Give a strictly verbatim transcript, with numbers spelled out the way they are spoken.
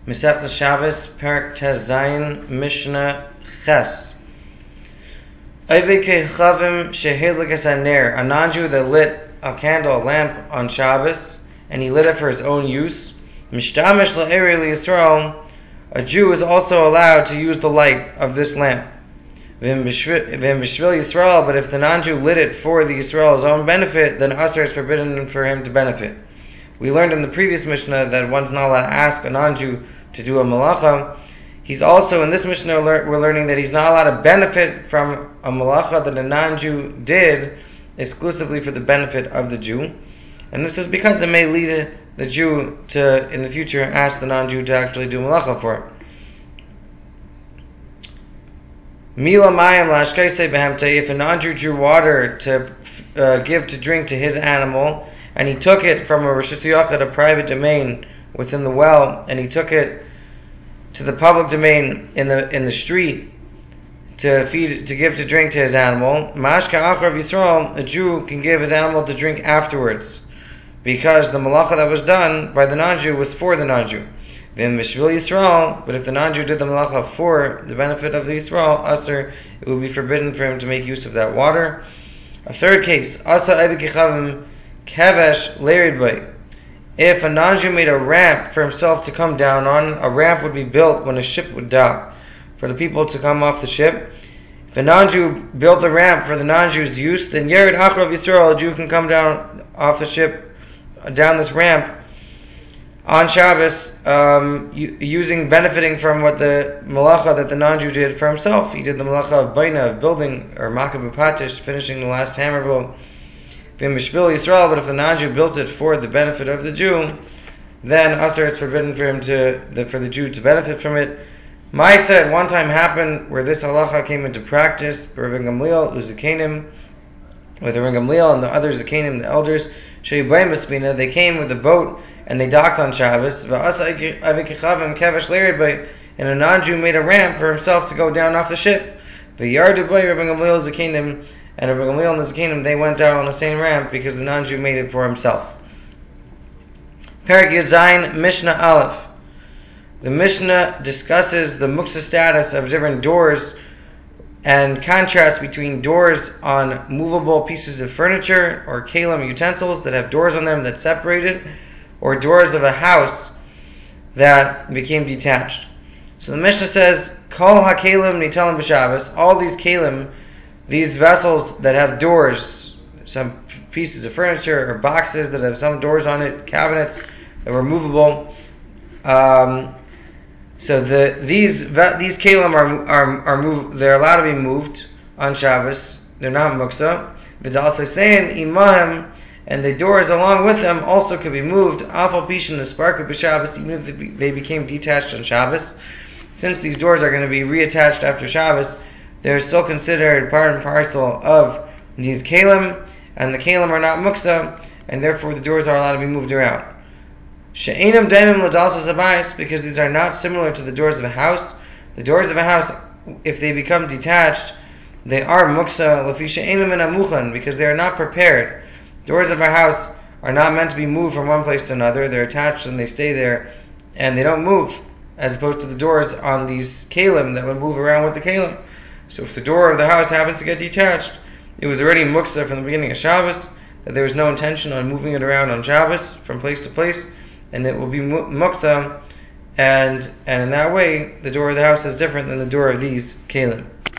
Masechtas Shabbos, Perek Tes Zayin, Mishnah Ches. Oivei Kechavim Shehedlikas Haner, a non-Jew that lit a candle, a lamp on Shabbos, and he lit it for his own use. Mishtamish La'eri L'Yisrael, a Jew is also allowed to use the light of this lamp. V'im B'Shvil Yisrael, but if the non-Jew lit it for the Yisrael's own benefit, then Asr is forbidden for him to benefit. We learned in the previous Mishnah that one's not allowed to ask a non-Jew to do a malacha. He's also, in this Mishnah, we're learning that he's not allowed to benefit from a malacha that a non-Jew did exclusively for the benefit of the Jew. And this is because it may lead the Jew to, in the future, ask the non-Jew to actually do malacha for it. Mila mayim la'ashkaisei behemtei, if a non-Jew drew water to uh, give to drink to his animal, and he took it from a reshus yachid, a private domain within the well, and he took it to the public domain in the in the street to feed, to give to drink to his animal, mashka achrav Yisrael, a Jew can give his animal to drink afterwards, because the malacha that was done by the non-Jew was for the non-Jew. Then B'Shvil Yisrael, but if the non-Jew did the malacha for the benefit of the Yisrael, Asr, it would be forbidden for him to make use of that water. A third case, Asa Oivei Kechavim Kevesh Leridbay. If a non-Jew made a ramp for himself to come down on, a ramp would be built when a ship would dock for the people to come off the ship. If a non-Jew built the ramp for the non-Jew's use, then Yerid Achrav Yisrael, a Jew can come down off the ship, down this ramp on Shabbos, um, using, benefiting from what the malacha that the non-Jew did for himself. He did the malacha of baina, of building, or makab patish, finishing the last hammer blow. V'im B'Shvil Yisrael, but if the non-Jew built it for the benefit of the Jew, then Asr, it's forbidden for him to, the, for the Jew to benefit from it. Ma'aseh, at one time happened where this halacha came into practice. Rav Gamliel, Uzakanim, with Rav Gamliel and the other Zakanim, the elders, Sheibayim B'Spina, they came with a boat and they docked on Shabbos. V'asa Oivei Kechavim Kevesh Leridbay, and a non-Jew made a ramp for himself to go down off the ship. V'yardu B'ay Rav Gamliel Zakanim, and Rav Gamliel and the Zakanim, they went down on the same ramp because the non-Jew made it for himself. Perek Yud Zayin, Mishnah Aleph. The Mishnah discusses the muksa status of different doors and contrast between doors on movable pieces of furniture or kalim utensils that have doors on them that separated, or doors of a house that became detached. So the Mishnah says, Kol ha-kalim nitalim b'Shabbos, all these kalim, these vessels that have doors, some pieces of furniture or boxes that have some doors on it, cabinets that were movable, um, so the these these kalim are are are moved. They're allowed to be moved on Shabbos. They're not muksa. Vidal also saying imahim, and the doors along with them also could be moved. Afal pishin the spark of Shabbos, even if they became detached on Shabbos. Since these doors are going to be reattached after Shabbos, they're still considered part and parcel of these kalim, and the kalim are not muksa, and therefore the doors are allowed to be moved around. She'enam daimim l'dalsas habayis, because these are not similar to the doors of a house. The doors of a house, if they become detached, they are muksa l'fi she'enam min hamuchan, because they are not prepared. Doors of a house are not meant to be moved from one place to another. They're attached and they stay there, and they don't move, as opposed to the doors on these kalim that would move around with the kalim. So if the door of the house happens to get detached, it was already muksa from the beginning of Shabbos, that there was no intention on moving it around on Shabbos from place to place, and it will be muksa, and and in that way, the door of the house is different than the door of these kalim.